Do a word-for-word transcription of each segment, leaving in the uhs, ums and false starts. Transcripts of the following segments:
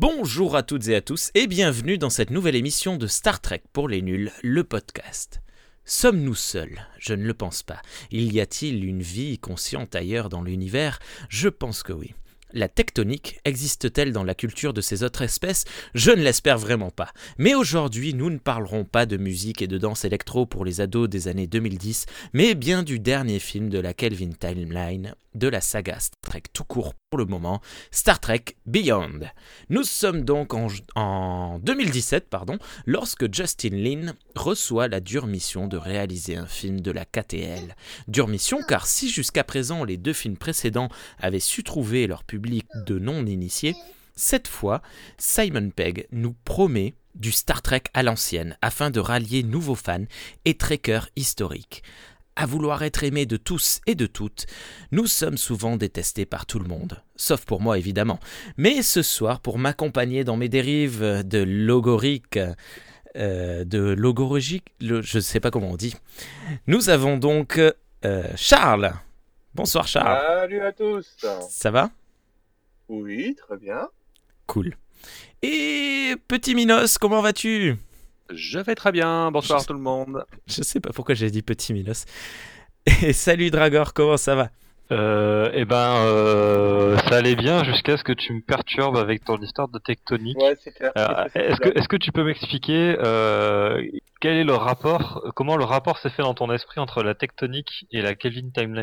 Bonjour à toutes et à tous et bienvenue dans cette nouvelle émission de Star Trek pour les nuls, le podcast. Sommes-nous seuls ? Je ne le pense pas. Y a-t-il une vie consciente ailleurs dans l'univers ? Je pense que oui. La tectonique existe-t-elle dans la culture de ces autres espèces ? Je ne l'espère vraiment pas. Mais aujourd'hui, nous ne parlerons pas de musique et de danse électro pour les ados des années deux mille dix, mais bien du dernier film de la Kelvin Timeline, de la saga Star Trek tout court pour le moment, Star Trek Beyond. Nous sommes donc en, en deux mille dix-sept, pardon, lorsque Justin Lin reçoit la dure mission de réaliser un film de la K T L. Dure mission car si jusqu'à présent les deux films précédents avaient su trouver leur public de non-initiés, cette fois, Simon Pegg nous promet du Star Trek à l'ancienne afin de rallier nouveaux fans et trekkers historiques. À vouloir être aimé de tous et de toutes, nous sommes souvent détestés par tout le monde, sauf pour moi évidemment. Mais ce soir, pour m'accompagner dans mes dérives de logorique, euh, de logorique, le, je ne sais pas comment on dit, nous avons donc euh, Charles. Bonsoir Charles. Salut à tous. Ça va ? Oui, très bien. Cool. Et petit Minos, comment vas-tu ? Je vais très bien, bonsoir je... tout le monde. Je sais pas pourquoi j'ai dit petit Minos. Et salut Dragor, comment ça va ? Euh, eh ben, euh, ça allait bien jusqu'à ce que tu me perturbes avec ton histoire de tectonique. Ouais, c'est clair. Euh, est-ce que, est-ce que tu peux m'expliquer euh, quel est le rapport, comment le rapport s'est fait dans ton esprit entre la tectonique et la Kelvin Timeline ?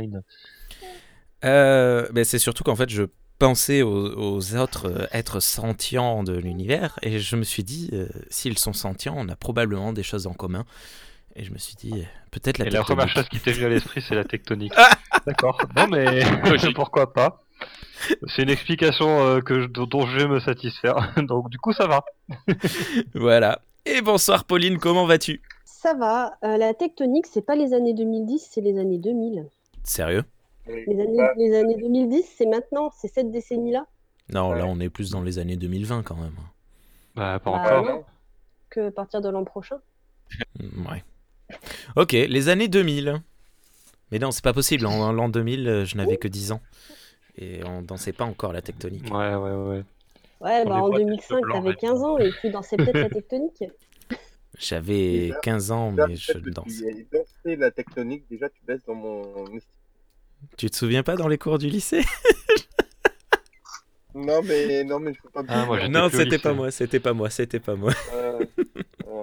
euh, ben c'est surtout qu'en fait, je pensais aux, aux autres êtres sentients de l'univers et je me suis dit, euh, s'ils sont sentients, on a probablement des choses en commun. Et je me suis dit, peut-être la et tectonique. la première chose qui t'est venue à l'esprit, c'est la tectonique. D'accord. Non mais pourquoi pas. C'est une explication euh, que je, dont je vais me satisfaire. Donc du coup, ça va. Voilà. Et bonsoir Pauline, comment vas-tu ? Ça va. Euh, la tectonique, c'est pas les années deux mille dix, c'est les années deux mille. Sérieux ? Les années, les années deux mille dix, c'est maintenant, c'est cette décennie-là ? Non, Ouais. là on est plus dans les années deux mille vingt quand même. Bah, pas Bah, encore. non. Que à partir de l'an prochain. Ouais. Ok, les années deux mille. Mais non, c'est pas possible. En l'an deux mille, je n'avais que dix ans. Et on dansait pas encore la tectonique. Ouais, ouais, ouais. Ouais, bah On en est pas deux mille cinq, blanc, t'avais ouais. quinze ans et tu dansais peut-être la tectonique. J'avais Déjà, quinze ans, déjà, mais je peut-être que danse. Tu as dansé la tectonique, déjà tu baisses dans mon estime. Tu te souviens pas dans les cours du lycée ? Non mais non mais je peux pas. Ah, moi, j'étais Non, plus au c'était lycée. pas moi, c'était pas moi, c'était pas moi. Euh, ouais.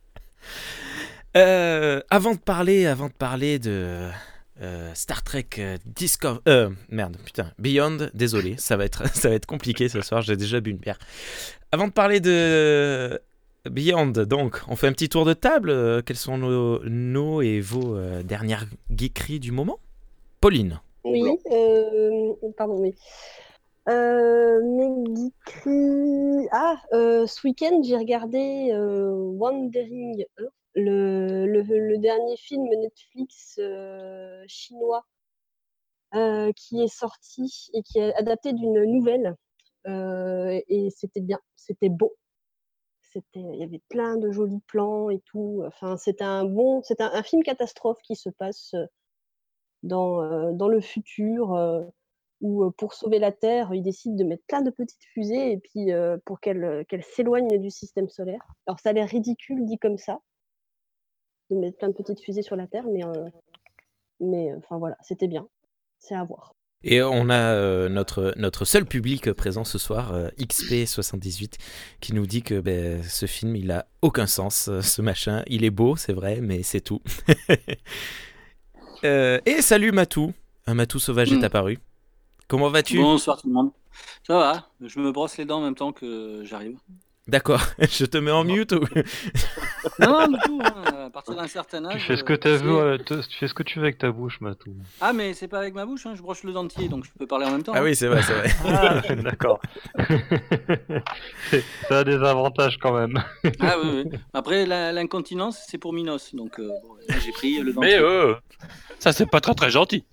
Euh, avant de parler, avant de parler de euh, Star Trek euh, Discovery, euh, merde, putain, Beyond, désolé, ça va être, ça va être compliqué ce soir. J'ai déjà bu une bière. Avant de parler de Beyond, donc, on fait un petit tour de table. Euh, quelles sont nos, nos et vos euh, dernières geekeries du moment ? Pauline. Bon Oui, blanc. euh, pardon, oui. Euh, mes geekeries- Ah, euh, ce week-end, j'ai regardé euh, Wandering Earth, le, le, le dernier film Netflix euh, chinois euh, qui est sorti et qui est adapté d'une nouvelle. Euh, et c'était bien, c'était beau. C'était, il y avait plein de jolis plans et tout. Enfin, c'était un bon, c'est un, un film catastrophe qui se passe dans, euh, dans le futur, euh, où euh, pour sauver la Terre, ils décident de mettre plein de petites fusées et puis euh, pour qu'elles qu'elles s'éloignent du système solaire. Alors ça a l'air ridicule dit comme ça, de mettre plein de petites fusées sur la Terre, mais euh, mais enfin voilà, c'était bien, c'est à voir. Et on a euh, notre, notre seul public présent ce soir, euh, X P soixante-dix-huit, qui nous dit que ben, ce film, il a aucun sens, euh, ce machin. Il est beau, c'est vrai, mais c'est tout. euh, et salut Matou. Un Matou sauvage est apparu. Comment vas-tu ? Bonsoir tout le monde. Ça va, je me brosse les dents en même temps que j'arrive. D'accord, je te mets en mute ou... Non, non, du tout, hein, à partir d'un certain âge... Tu fais ce que euh, t'as c'est- vu, euh, te- tu fais ce que tu veux avec ta bouche, Matou. Ah, mais c'est pas avec ma bouche, hein, je broche le dentier, donc je peux parler en même temps. Ah hein. oui, c'est vrai, c'est vrai. Ah, d'accord. C'est- Ça a des avantages quand même. Ah oui, oui. Après, la- l'incontinence, c'est pour Minos, donc euh, bon, là, j'ai pris le dentier. Mais euh, ça c'est pas très très gentil.